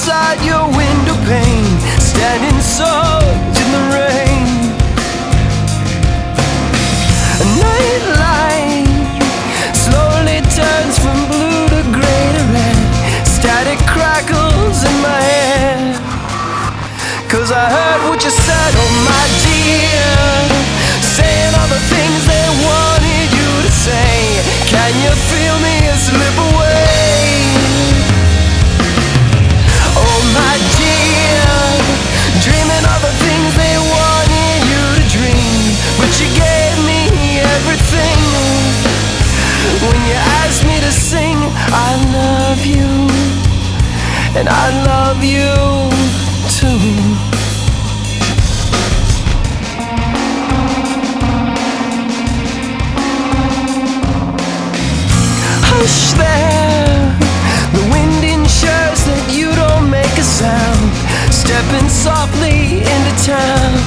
outside your window pane, standing soaked in the rain. A night light slowly turns from blue to grey to red. Static crackles in my head, 'cause I heard what you said, oh my dear, saying all the things they wanted you to say. Can you feel me slip away? Oh my dear, dreaming all the things they wanted you to dream. But you gave me everything when you asked me to sing. I love you, and I love you too. Hush there, the wind ensures that you don't make a sound, stepping softly into town.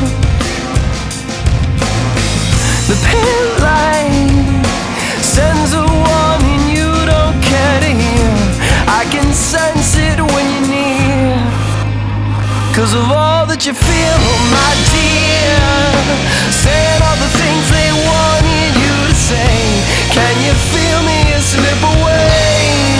The pale light sends a warning you don't care to hear. I can sense it when you're near, 'cause of all that you feel, oh my dear, saying all the things they wanted you to say. Can you feel me slip away?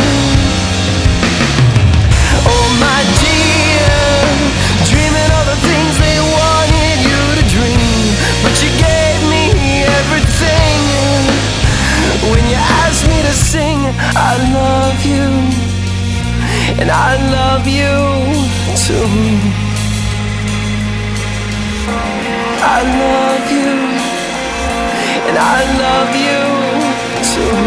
Oh my dear, dreaming all the things they wanted you to dream. But you gave me everything when you asked me to sing. I love you, and I love you too. I love you, and I love you too.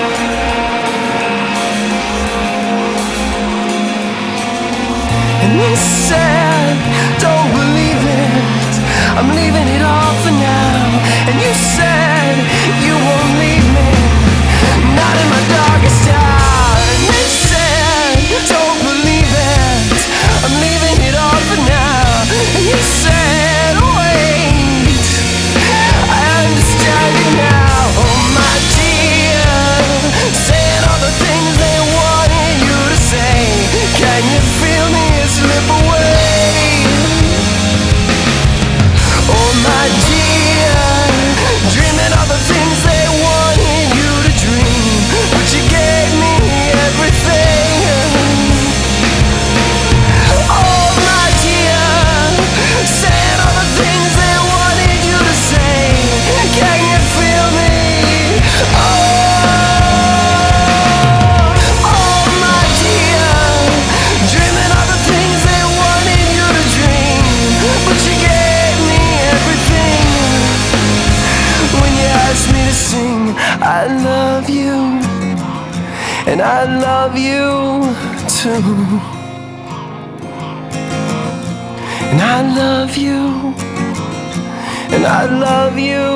And they said, don't believe it, I'm leaving it all for now. And you said, you won't leave me, not in my darkest hour. And they said, don't believe it, I'm leaving it all for now. And you said, wait, I understand you now. Oh my dear, saying all the things they wanted you to say. Can you feel me slip away? Oh my dear, dreaming all the things they wanted you to dream. But you gave me everything. Oh my dear, saying all the things they wanted you to say. Can you feel me? Oh my dear, dreaming all the things they wanted you to dream. But you gave me everything when you asked me to sing. I love you, and I love you too. And I love you, and I love you